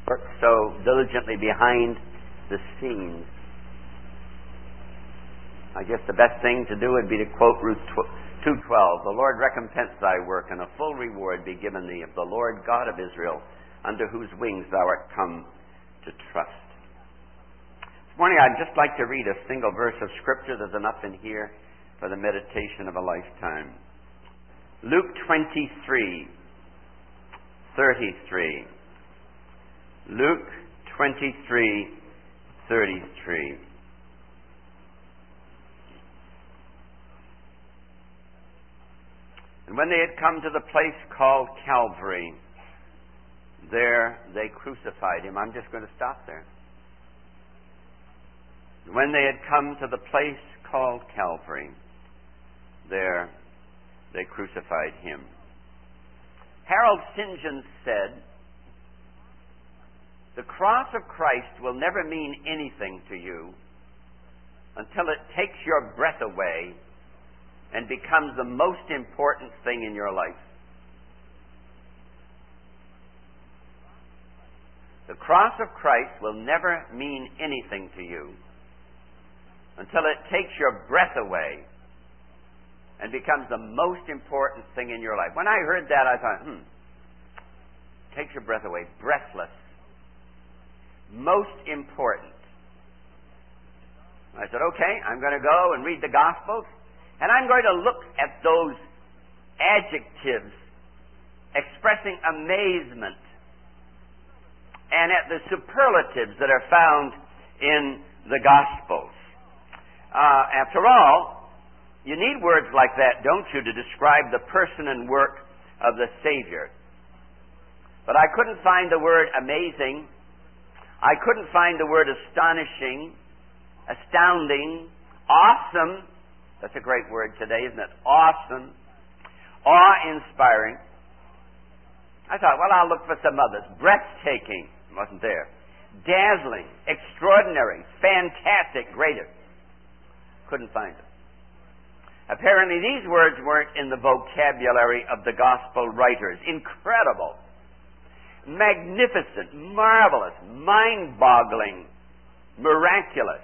work so diligently behind the scenes. I guess the best thing to do would be to quote Ruth 2:12. The Lord recompense thy work, and a full reward be given thee of the Lord God of Israel, under whose wings thou art come to trust. This morning I'd just like to read a single verse of Scripture. There's enough in here for the meditation of a lifetime. Luke 23:33. Luke 23:33. And when they had come to the place called Calvary, there they crucified him. I'm just going to stop there. When they had come to the place called Calvary, there they crucified him. Harold St. John said, the cross of Christ will never mean anything to you until it takes your breath away and becomes the most important thing in your life. The cross of Christ will never mean anything to you until it takes your breath away and becomes the most important thing in your life. When I heard that, I thought, takes your breath away, breathless, most important. I said, okay, I'm going to go and read the Gospels, and I'm going to look at those adjectives expressing amazement and at the superlatives that are found in the Gospels. After all, you need words like that, don't you, to describe the person and work of the Savior. But I couldn't find the word amazing. I couldn't find the word astonishing, astounding, awesome. That's a great word today, isn't it? Awesome. Awe-inspiring. I thought, well, I'll look for some others. Breathtaking. Wasn't there. Dazzling. Extraordinary. Fantastic. Greater. Couldn't find them. Apparently these words weren't in the vocabulary of the gospel writers. Incredible. Magnificent. Marvelous. Mind-boggling. Miraculous.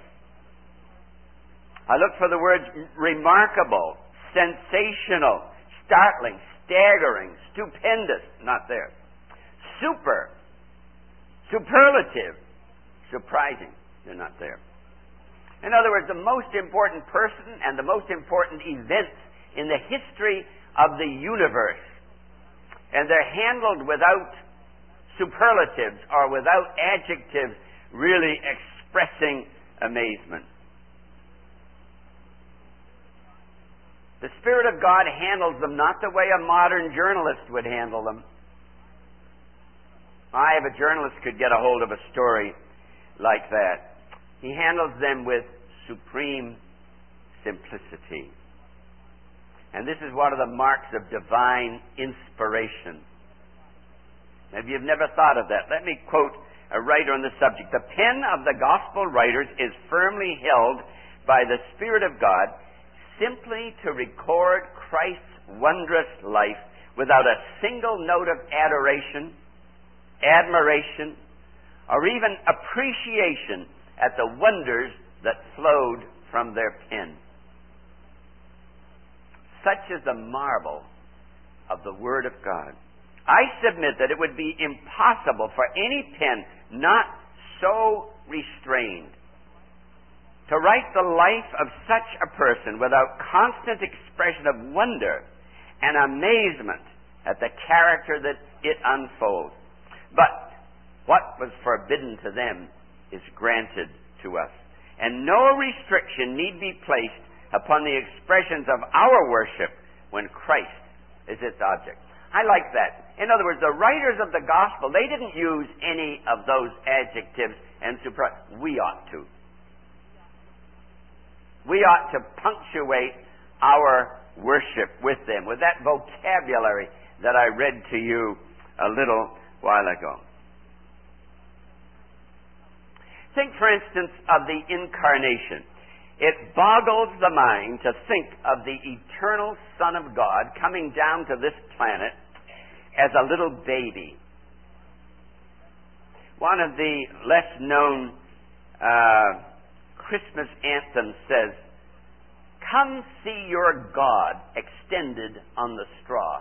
I looked for the words remarkable, sensational, startling, staggering, stupendous. Not there. Super, superlative, surprising. They're not there. In other words, the most important person and the most important events in the history of the universe. And they're handled without superlatives or without adjectives really expressing amazement. The Spirit of God handles them not the way a modern journalist would handle them. If a journalist could get a hold of a story like that, he handles them with supreme simplicity. And this is one of the marks of divine inspiration. Now, if you've never thought of that, let me quote a writer on the subject. The pen of the gospel writers is firmly held by the Spirit of God simply to record Christ's wondrous life without a single note of adoration, admiration, or even appreciation at the wonders that flowed from their pen. Such is the marvel of the Word of God. I submit that it would be impossible for any pen not so restrained to write the life of such a person without constant expression of wonder and amazement at the character that it unfolds. But what was forbidden to them is granted to us. And no restriction need be placed upon the expressions of our worship when Christ is its object. I like that. In other words, the writers of the gospel, they didn't use any of those adjectives and superlatives. We ought to. We ought to punctuate our worship with them, with that vocabulary that I read to you a little while ago. Think, for instance, of the incarnation. It boggles the mind to think of the eternal Son of God coming down to this planet as a little baby. One of the less known Christmas anthems says, "Come see your God extended on the straw."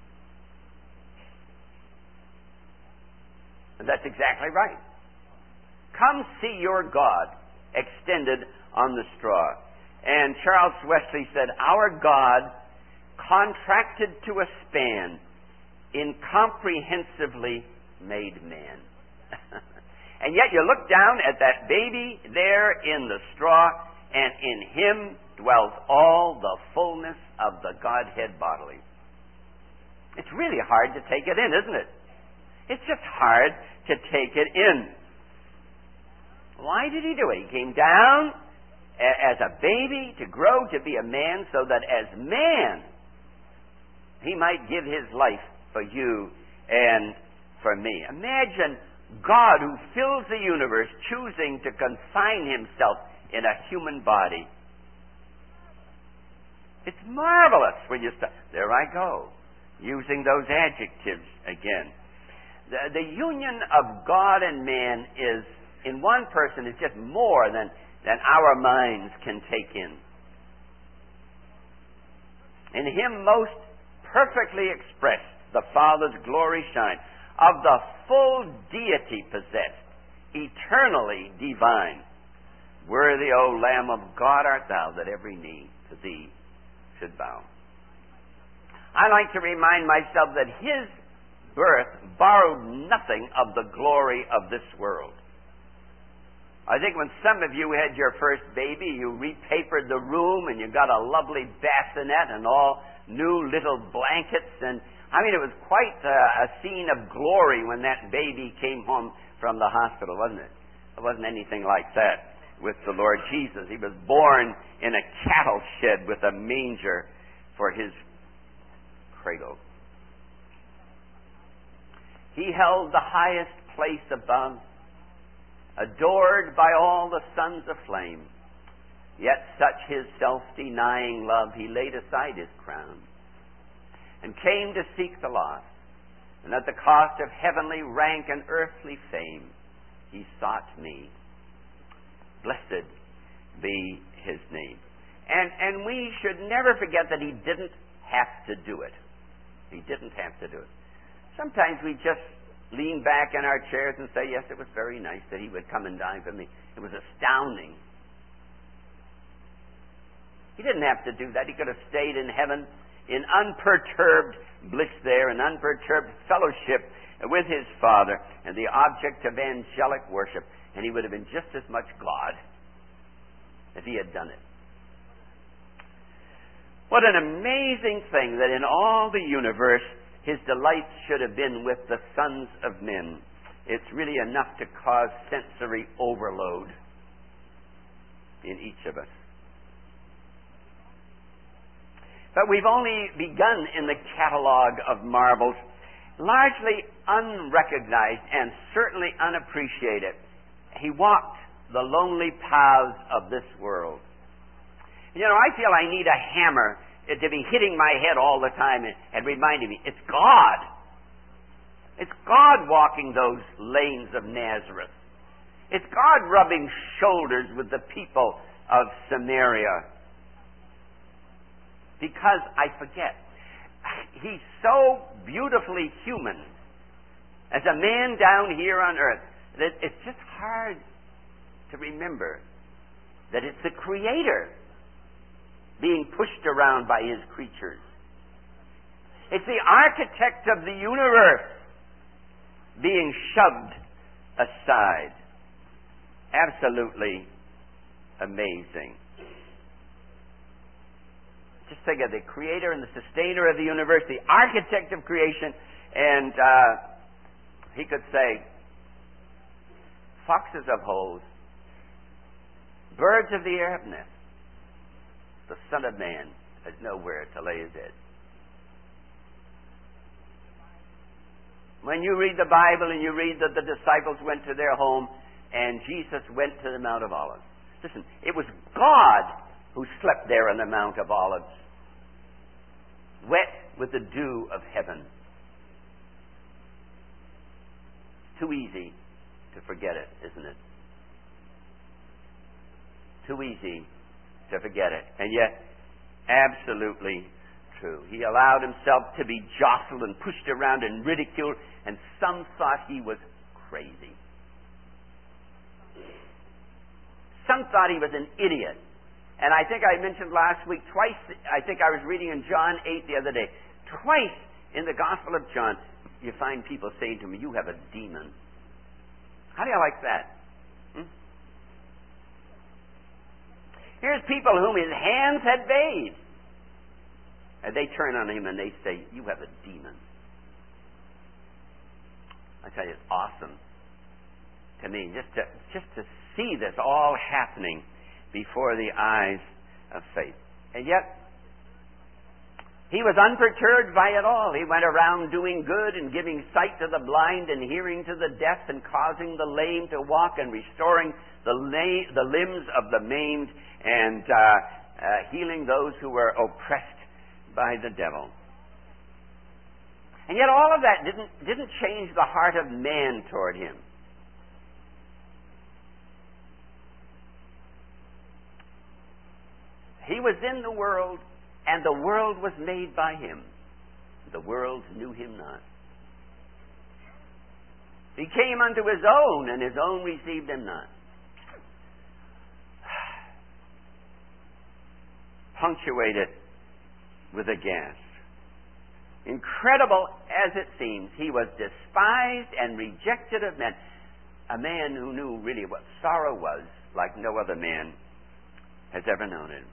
And that's exactly right. Come see your God extended on the straw. And Charles Wesley said, "Our God, contracted to a span, incomprehensibly made man." And yet you look down at that baby there in the straw, and in him dwells all the fullness of the Godhead bodily. It's really hard to take it in, isn't it? It's just hard to take it in. Why did he do it? He came down as a baby to grow to be a man, so that as man he might give his life for you and for me. Imagine God, who fills the universe, choosing to confine himself in a human body. It's marvelous when you start. There I go, using those adjectives again. The union of God and man is, in one person, is just more than our minds can take in. In him most perfectly expressed, the Father's glory shine, of the full deity possessed, eternally divine. Worthy, O Lamb of God, art thou, that every knee to thee should bow. I like to remind myself that his birth borrowed nothing of the glory of this world. I think when some of you had your first baby, you repapered the room and you got a lovely bassinet and all new little blankets, and I mean, it was quite a scene of glory when that baby came home from the hospital, wasn't it? It wasn't anything like that with the Lord Jesus. He was born in a cattle shed with a manger for his cradle. He held the highest place above, adored by all the sons of flame. Yet such his self-denying love, he laid aside his crown and came to seek the lost. And at the cost of heavenly rank and earthly fame, he sought me. Blessed be his name. And we should never forget that he didn't have to do it. He didn't have to do it. Sometimes we just lean back in our chairs and say, yes, it was very nice that he would come and die for me. It was astounding. He didn't have to do that. He could have stayed in heaven in unperturbed bliss there, in unperturbed fellowship with his Father and the object of angelic worship, and he would have been just as much God if he had done it. What an amazing thing that in all the universe his delights should have been with the sons of men. It's really enough to cause sensory overload in each of us. But we've only begun in the catalog of marvels, largely unrecognized and certainly unappreciated. He walked the lonely paths of this world. You know, I feel I need a hammer to be hitting my head all the time and reminding me, it's God. It's God walking those lanes of Nazareth. It's God rubbing shoulders with the people of Samaria. Because I forget. He's so beautifully human as a man down here on earth that it's just hard to remember that it's the Creator being pushed around by his creatures. It's the architect of the universe being shoved aside. Absolutely amazing. Just think of the Creator and the Sustainer of the universe, the architect of creation, and he could say, foxes have holes, birds of the air have nests. The Son of Man has nowhere to lay his head. When you read the Bible and you read that the disciples went to their home and Jesus went to the Mount of Olives. Listen, it was God who slept there on the Mount of Olives, wet with the dew of heaven. Too easy to to forget it, isn't it? Too easy to forget it. And yet, absolutely true. He allowed himself to be jostled and pushed around and ridiculed, and some thought he was crazy. Some thought he was an idiot. And I think I mentioned last week, twice, I think I was reading in John 8 the other day, twice in the Gospel of John, you find people saying to me, you have a demon. How do you like that? Here's people whom his hands had bathed. And they turn on him and they say, you have a demon. I tell you, it's awesome to me just to see this all happening before the eyes of faith. And yet, he was unperturbed by it all. He went around doing good and giving sight to the blind and hearing to the deaf and causing the lame to walk and restoring the limbs of the maimed and healing those who were oppressed by the devil. And yet all of that didn't change the heart of man toward him. He was in the world, and the world was made by him. The world knew him not. He came unto his own, and his own received him not. Punctuated with a gasp. Incredible as it seems, he was despised and rejected of men. A man who knew really what sorrow was like no other man has ever known it.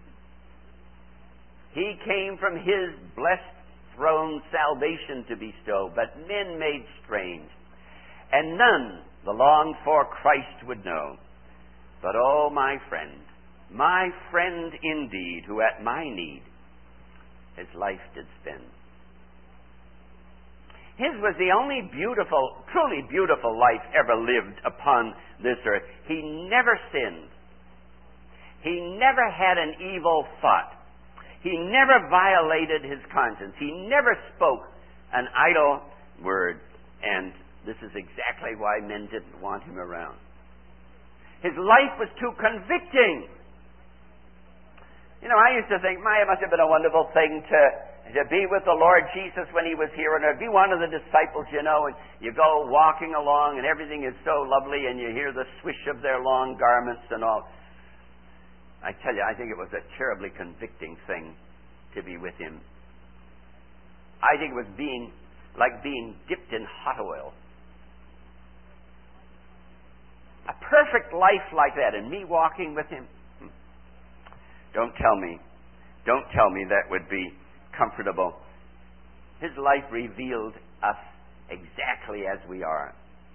He came from his blessed throne salvation to bestow, but men made strange. And none the longed for Christ would know. But oh, my friend indeed, who at my need his life did spend. His was the only beautiful, truly beautiful life ever lived upon this earth. He never sinned. He never had an evil thought. He never violated his conscience. He never spoke an idle word. And this is exactly why men didn't want him around. His life was too convicting. You know, I used to think, it must have been a wonderful thing to be with the Lord Jesus when he was here and be one of the disciples, you know, and you go walking along and everything is so lovely and you hear the swish of their long garments and all. I tell you, I think it was a terribly convicting thing to be with him. I think it was like being dipped in hot oil. A perfect life like that, and me walking with him. Don't tell me that would be comfortable. His life revealed us exactly as we are.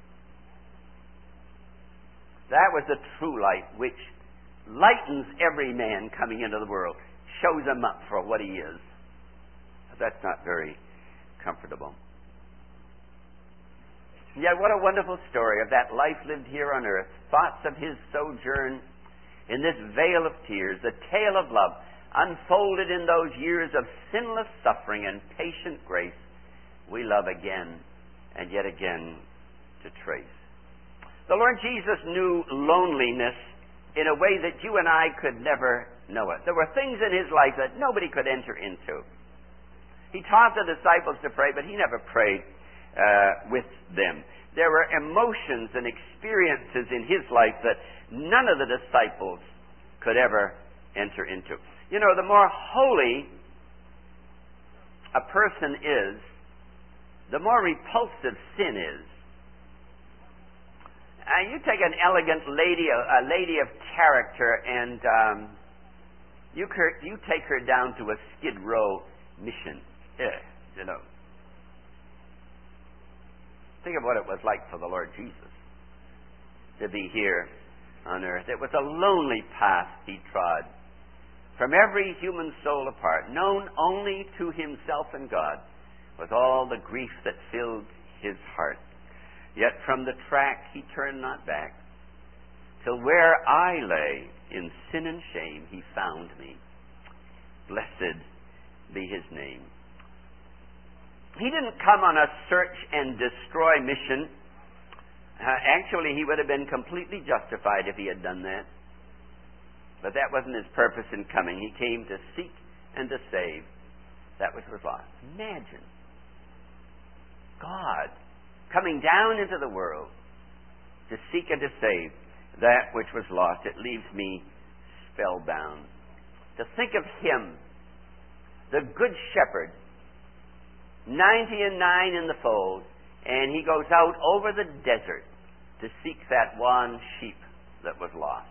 That was the true light which lightens every man coming into the world, shows him up for what he is. That's not very comfortable. Yet what a wonderful story of that life lived here on earth. Thoughts of his sojourn in this vale of tears, the tale of love unfolded in those years of sinless suffering and patient grace we love again and yet again to trace. The Lord Jesus knew loneliness in a way that you and I could never know it. There were things in his life that nobody could enter into. He taught the disciples to pray, but he never prayed with them. There were emotions and experiences in his life that none of the disciples could ever enter into. You know, the more holy a person is, the more repulsive sin is. You take an elegant lady, a lady of character, and you take her down to a Skid Row mission. You know. Think of what it was like for the Lord Jesus to be here on earth. It was a lonely path he trod, from every human soul apart, known only to himself and God, with all the grief that filled his heart. Yet from the track he turned not back, till where I lay in sin and shame he found me. Blessed be his name. He didn't come on a search and destroy mission Actually, he would have been completely justified if he had done that. But that wasn't his purpose in coming. He came to seek and to save that which was lost. Imagine God coming down into the world to seek and to save that which was lost. It leaves me spellbound. To think of him, the good shepherd, 99 in the fold, and he goes out over the desert to seek that one sheep that was lost.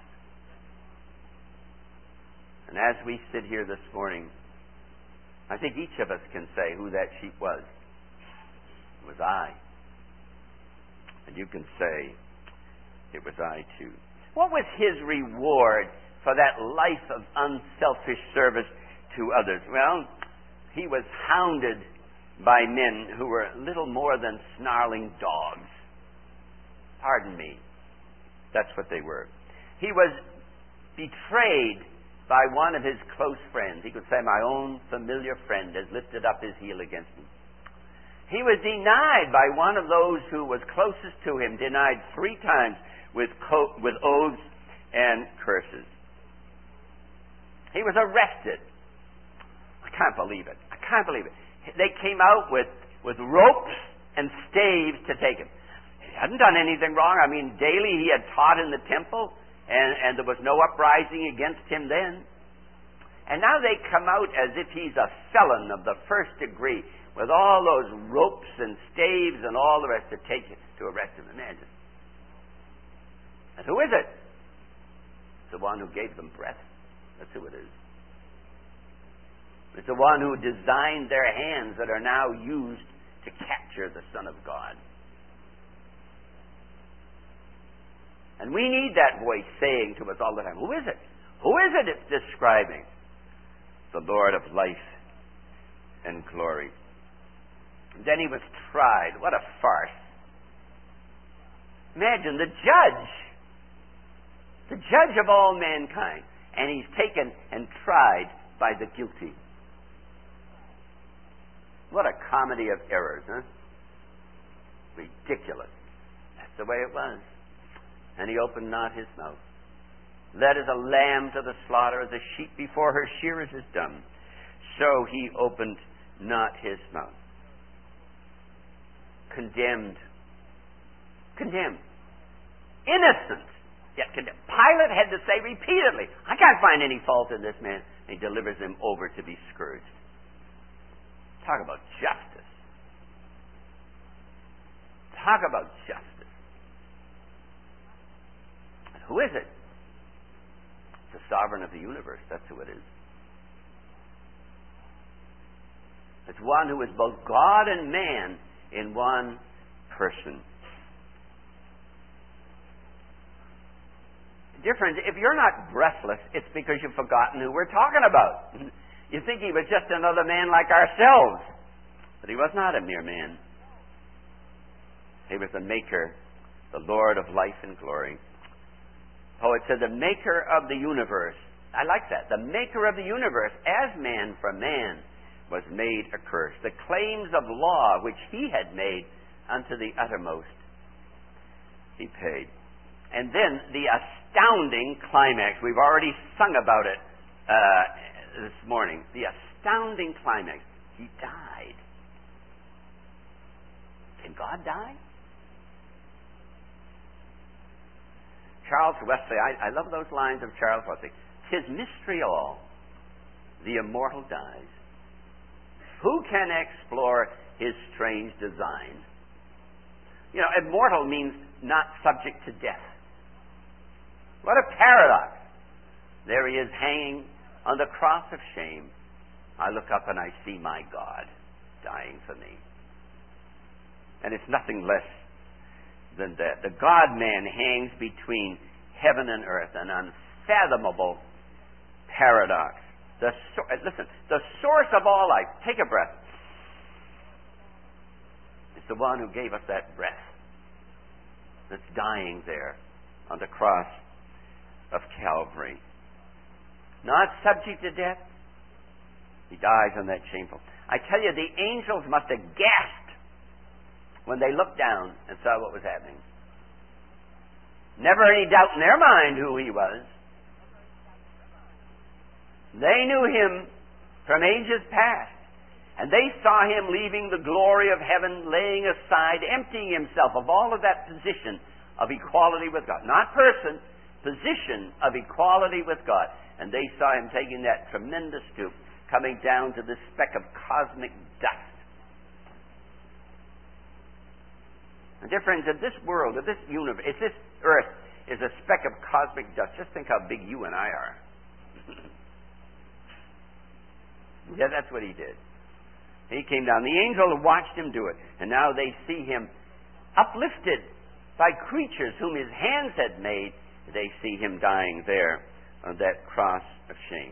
And as we sit here this morning, I think each of us can say who that sheep was. It was I. And you can say, it was I too. What was his reward for that life of unselfish service to others? Well, he was hounded by men who were little more than snarling dogs. Pardon me. That's what they were. He was betrayed by one of his close friends. He could say, my own familiar friend has lifted up his heel against me. He was denied by one of those who was closest to him, denied 3 times with oaths and curses. He was arrested. I can't believe it. I can't believe it. They came out with ropes and staves to take him. He hadn't done anything wrong. I mean, daily he had taught in the temple, and there was no uprising against him then. And now they come out as if he's a felon of the first degree, with all those ropes and staves and all the rest to take him, to arrest him. Imagine. And who is it? It's the one who gave them breath. That's who it is. It's the one who designed their hands that are now used to capture the Son of God. And we need that voice saying to us all the time, who is it? Who is it it's describing? The Lord of life and glory. And then he was tried. What a farce. Imagine the judge of all mankind, and he's taken and tried by the guilty. What a comedy of errors, huh? Ridiculous. That's the way it was. And he opened not his mouth. Led as a lamb to the slaughter, as a sheep before her shearers is dumb, so he opened not his mouth. Condemned. Condemned. Innocent, yet condemned. Pilate had to say repeatedly, I can't find any fault in this man. And he delivers him over to be scourged. Talk about justice. Talk about justice. And who is it? It's the sovereign of the universe. That's who it is. It's one who is both God and man in one person. Different. If you're not breathless, it's because you've forgotten who we're talking about. You think he was just another man like ourselves. But he was not a mere man. He was the Maker, the Lord of life and glory. Poet said, the Maker of the universe. I like that. The Maker of the universe, as man for man, was made a curse. The claims of law which he had made unto the uttermost, he paid. And then the astounding climax. We've already sung about it this morning. The astounding climax. He died. Can God die? Charles Wesley, I love those lines of Charles Wesley. 'Tis mystery all, the immortal dies. Who can explore his strange design? You know, immortal means not subject to death. What a paradox. There he is hanging on the cross of shame. I look up and I see my God dying for me. And it's nothing less than that. The God-man hangs between heaven and earth, an unfathomable paradox. Listen, the source of all life. Take a breath. It's the one who gave us that breath that's dying there on the cross of Calvary. Not subject to death. He dies on that shameful. I tell you, the angels must have gasped when they looked down and saw what was happening. Never any doubt in their mind who he was. They knew him from ages past. And they saw him leaving the glory of heaven, laying aside, emptying himself of all of that position of equality with God. Not person, position of equality with God. And they saw him taking that tremendous stoop, coming down to this speck of cosmic dust. And dear friends, if this world, if this universe, if this earth is a speck of cosmic dust, just think how big you and I are. Yeah, that's what he did. He came down. The angel watched him do it. And now they see him uplifted by creatures whom his hands had made. They see him dying there on that cross of shame.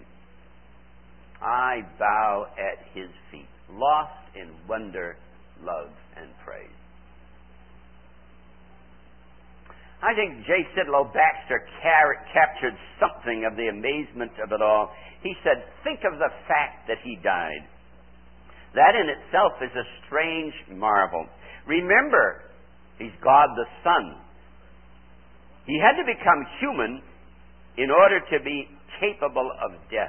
I bow at his feet, lost in wonder, love, and praise. I think J. Sidlow Baxter captured something of the amazement of it all. He said, think of the fact that he died. That in itself is a strange marvel. Remember, he's God the Son. He had to become human in order to be capable of death.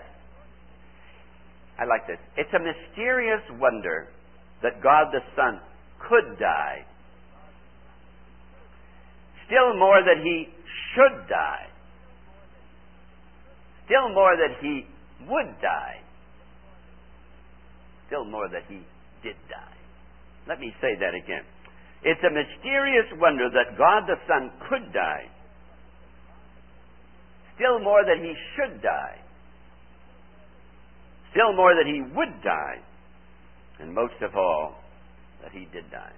I like this. It's a mysterious wonder that God the Son could die. Still more that he should die. Still more that he would die. Still more that he did die. Let me say that again. It's a mysterious wonder that God the Son could die. Still more that he should die. Still more that he would die. And most of all, that he did die.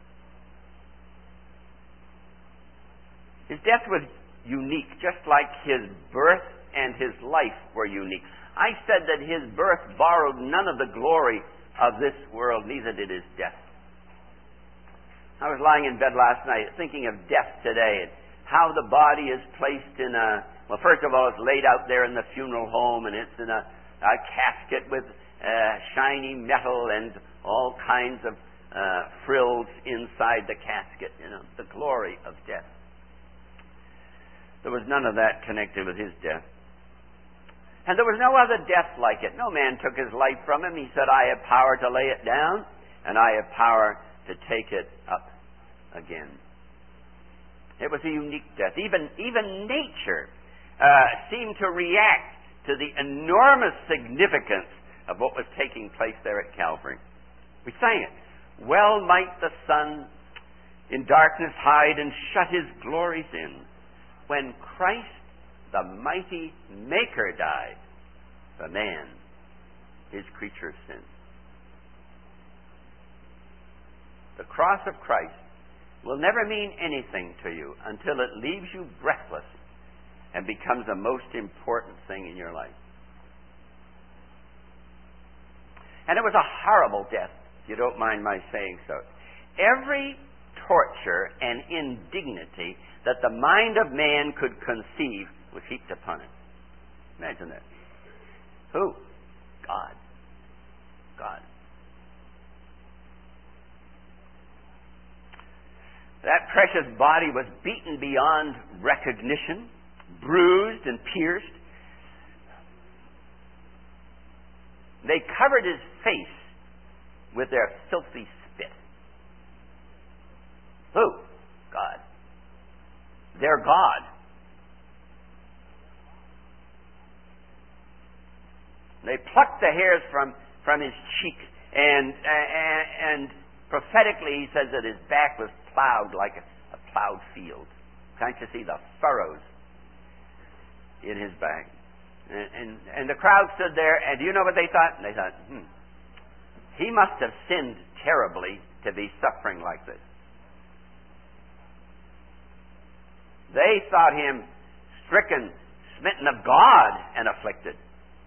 His death was unique, just like his birth and his life were unique. I said that his birth borrowed none of the glory of this world, neither did his death. I was lying in bed last night thinking of death today and how the body is placed in a, well, first of all, it's laid out there in the funeral home and it's in a casket with shiny metal and all kinds of frills inside the casket, the glory of death. There was none of that connected with his death. And there was no other death like it. No man took his life from him. He said, I have power to lay it down, and I have power to take it up again. It was a unique death. Even nature seemed to react to the enormous significance of what was taking place there at Calvary. We sang it. Well might the sun in darkness hide and shut his glories in, when Christ, the mighty Maker, died for man, his creature of sin. The cross of Christ will never mean anything to you until it leaves you breathless and becomes the most important thing in your life. And it was a horrible death, if you don't mind my saying so. Every torture and indignity that the mind of man could conceive was heaped upon it. Imagine that. Who? God. God. That precious body was beaten beyond recognition, bruised and pierced. They covered his face with their filthy spit. Who? God. Their God. They plucked the hairs from his cheek, and prophetically he says that his back was plowed like a plowed field. Can't you see the furrows in his back? And the crowd stood there, and do you know what they thought? They thought, he must have sinned terribly to be suffering like this. They thought him stricken, smitten of God, and afflicted.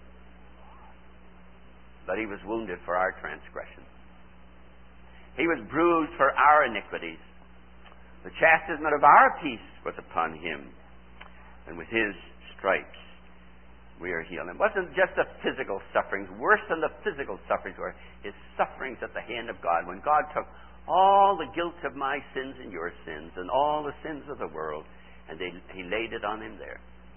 But he was wounded for our transgressions. He was bruised for our iniquities. The chastisement of our peace was upon him. And with his stripes we are healed. It wasn't just the physical sufferings. Worse than the physical sufferings were his sufferings at the hand of God. When God took all the guilt of my sins and your sins and all the sins of the world, And he laid it on him there.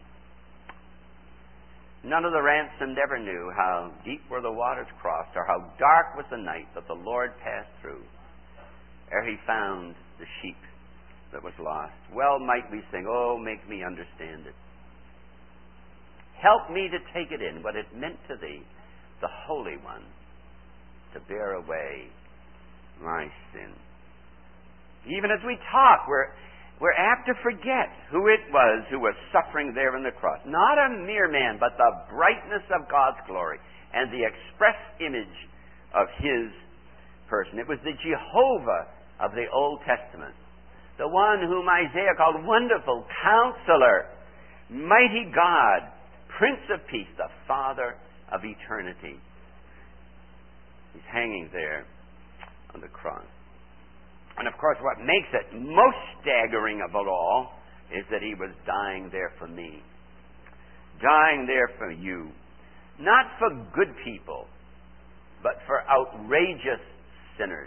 None of the ransomed ever knew how deep were the waters crossed, or how dark was the night that the Lord passed through, ere he found the sheep that was lost. Well might we sing, oh, make me understand it. Help me to take it in, what it meant to thee, the Holy One, to bear away my sin. Even as we talk, we're apt to forget who it was who was suffering there on the cross. Not a mere man, but the brightness of God's glory and the express image of His person. It was the Jehovah of the Old Testament, the one whom Isaiah called Wonderful Counselor, Mighty God, Prince of Peace, the Father of eternity. He's hanging there on the cross. And of course, what makes it most staggering of it all is that He was dying there for me. Dying there for you. Not for good people, but for outrageous sinners.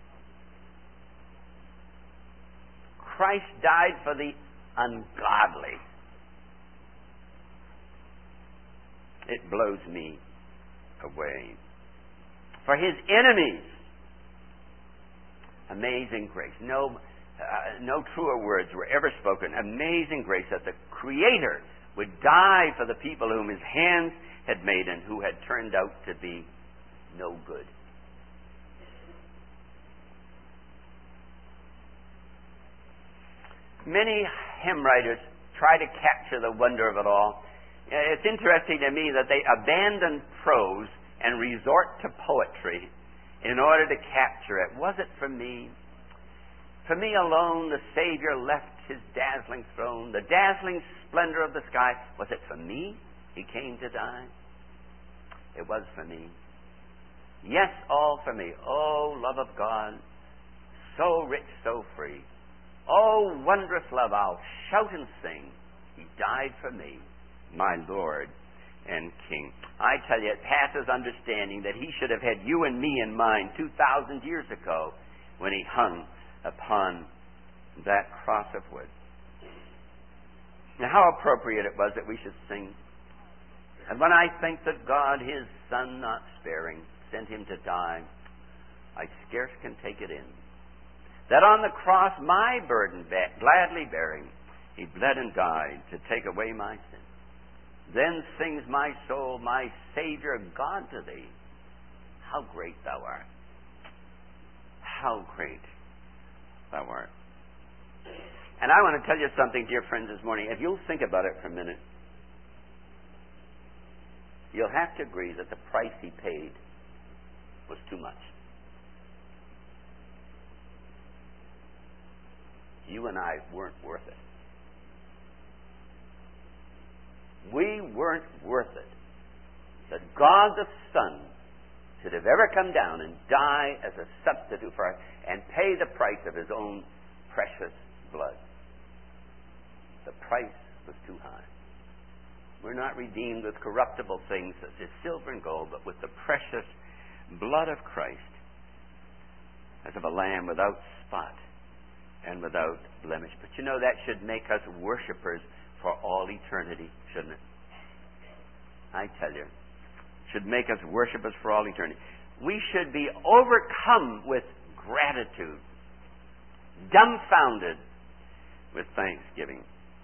Christ died for the ungodly. It blows me away. For His enemies. Amazing grace. No truer words were ever spoken. Amazing grace that the Creator would die for the people whom His hands had made and who had turned out to be no good. Many hymn writers try to capture the wonder of it all. It's interesting to me that they abandon prose and resort to poetry in order to capture it. Was it for me? For me alone the Savior left His dazzling throne, the dazzling splendor of the sky. Was it for me He came to die? It was for me. Yes, all for me. Oh, love of God, so rich, so free. Oh, wondrous love, I'll shout and sing. He died for me, my Lord and King. I tell you, it passes understanding that He should have had you and me in mind 2,000 years ago when He hung upon that cross of wood. Now, how appropriate it was that we should sing. And when I think that God, His Son, not sparing, sent Him to die, I scarce can take it in. That on the cross, my burden gladly bearing, He bled and died to take away my sin. Then sings my soul, my Savior God, to Thee. How great Thou art. How great Thou art. And I want to tell you something, dear friends, this morning. If you'll think about it for a minute, you'll have to agree that the price He paid was too much. You and I weren't worth it. We weren't worth it. That God the Son should have ever come down and die as a substitute for us and pay the price of His own precious blood. The price was too high. We're not redeemed with corruptible things such as silver and gold, but with the precious blood of Christ, as of a lamb without spot and without blemish. But you know, that should make us worshipers for all eternity, shouldn't it? I tell you, should make us worshipers for all eternity. We should be overcome with gratitude, dumbfounded with thanksgiving.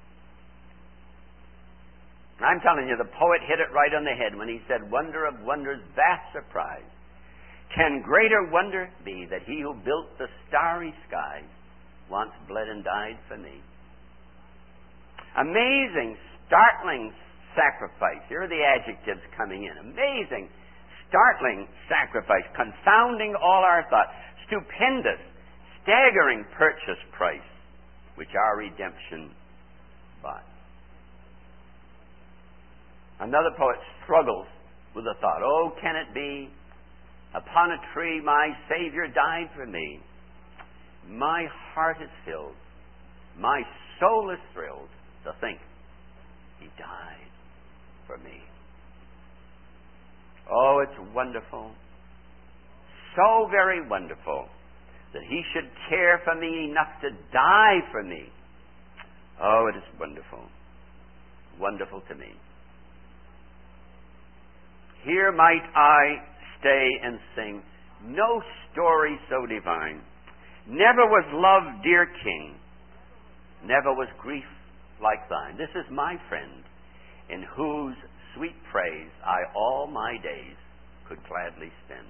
I'm telling you, the poet hit it right on the head when he said, "Wonder of wonders, vast surprise. Can greater wonder be that He who built the starry skies once bled and died for me?" Amazing, startling sacrifice. Here are the adjectives coming in. Amazing, startling sacrifice, confounding all our thought. Stupendous, staggering purchase price, which our redemption bought. Another poet struggles with the thought, "Oh, can it be? Upon a tree my Savior died for me. My heart is filled. My soul is thrilled to think He died for me." Oh, it's wonderful. So very wonderful that He should care for me enough to die for me. Oh, it is wonderful. Wonderful to me. Here might I stay and sing, no story so divine. Never was love, dear King, never was grief like thine. This is my friend, in whose sweet praise I all my days could gladly spend.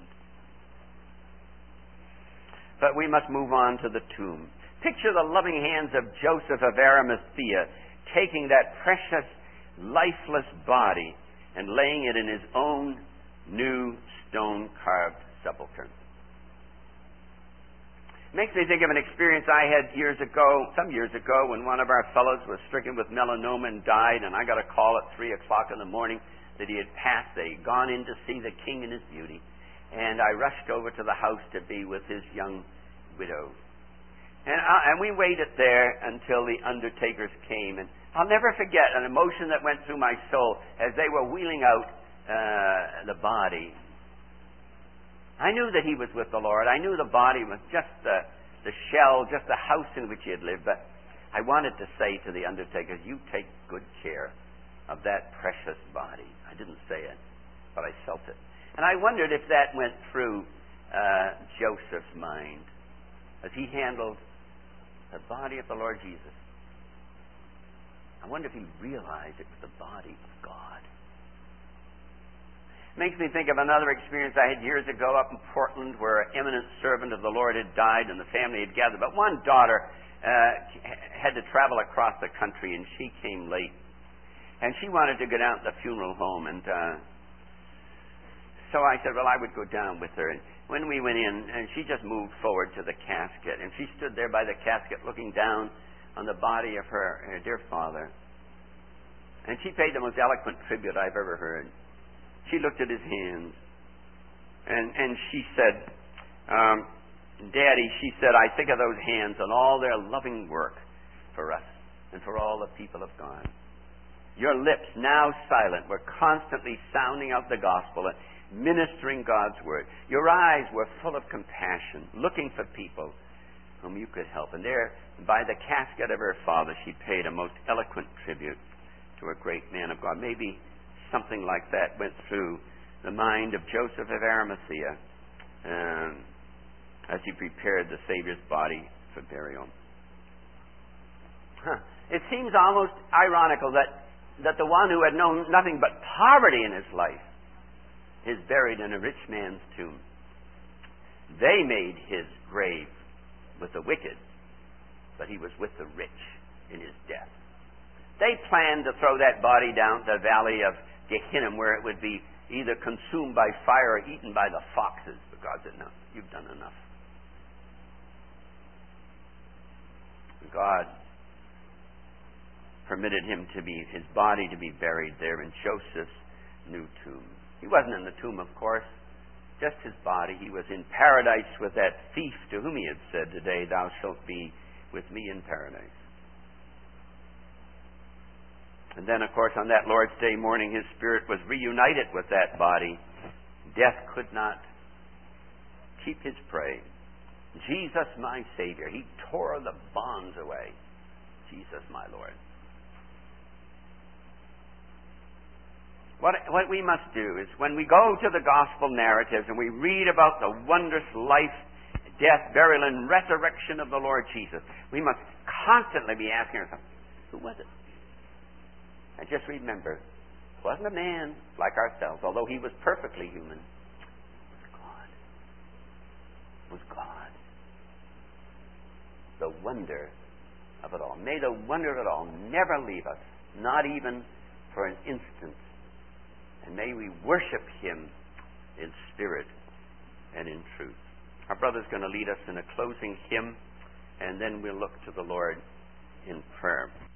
But we must move on to the tomb. Picture the loving hands of Joseph of Arimathea taking that precious, lifeless body and laying it in his own new stone-carved sepulchre. Makes me think of an experience I had some years ago, when one of our fellows was stricken with melanoma and died, and I got a call at 3 o'clock in the morning that he had passed. They had gone in to see the king in his beauty, and I rushed over to the house to be with his young widow. And we waited there until the undertakers came, and I'll never forget an emotion that went through my soul as they were wheeling out the body. I knew that he was with the Lord. I knew the body was just the shell, just the house in which he had lived. But I wanted to say to the undertakers, you take good care of that precious body. I didn't say it, but I felt it. And I wondered if that went through Joseph's mind as he handled the body of the Lord Jesus. I wonder if he realized it was the body of God. Makes me think of another experience I had years ago up in Portland, where an eminent servant of the Lord had died and the family had gathered. But one daughter had to travel across the country, and she came late. And she wanted to go down to the funeral home. And so I said, well, I would go down with her. And when we went in, and she just moved forward to the casket. And she stood there by the casket looking down on the body of her dear father. And she paid the most eloquent tribute I've ever heard. She looked at his hands, and she said, Daddy, she said, I think of those hands and all their loving work for us and for all the people of God. Your lips, now silent, were constantly sounding out the gospel and ministering God's word. Your eyes were full of compassion, looking for people whom you could help. And there, by the casket of her father, she paid a most eloquent tribute to a great man of God. Maybe something like that went through the mind of Joseph of Arimathea as he prepared the Savior's body for burial. It seems almost ironical that the one who had known nothing but poverty in his life is buried in a rich man's tomb. They made his grave with the wicked, but he was with the rich in his death. They planned to throw that body down the valley of Gehinnom, where it would be either consumed by fire or eaten by the foxes. But God said, no, you've done enough. God permitted his body to be buried there in Joseph's new tomb. He wasn't in the tomb, of course, just his body. He was in paradise with that thief to whom he had said, today thou shalt be with me in paradise. And then, of course, on that Lord's Day morning, his spirit was reunited with that body. Death could not keep his prey. Jesus, my Savior, he tore the bonds away. Jesus, my Lord. What we must do is, when we go to the gospel narratives and we read about the wondrous life, death, burial, and resurrection of the Lord Jesus, we must constantly be asking ourselves, who was it? And just remember, it wasn't a man like ourselves, although he was perfectly human. It was God. It was God. The wonder of it all. May the wonder of it all never leave us, not even for an instant. And may we worship him in spirit and in truth. Our brother's going to lead us in a closing hymn, and then we'll look to the Lord in prayer.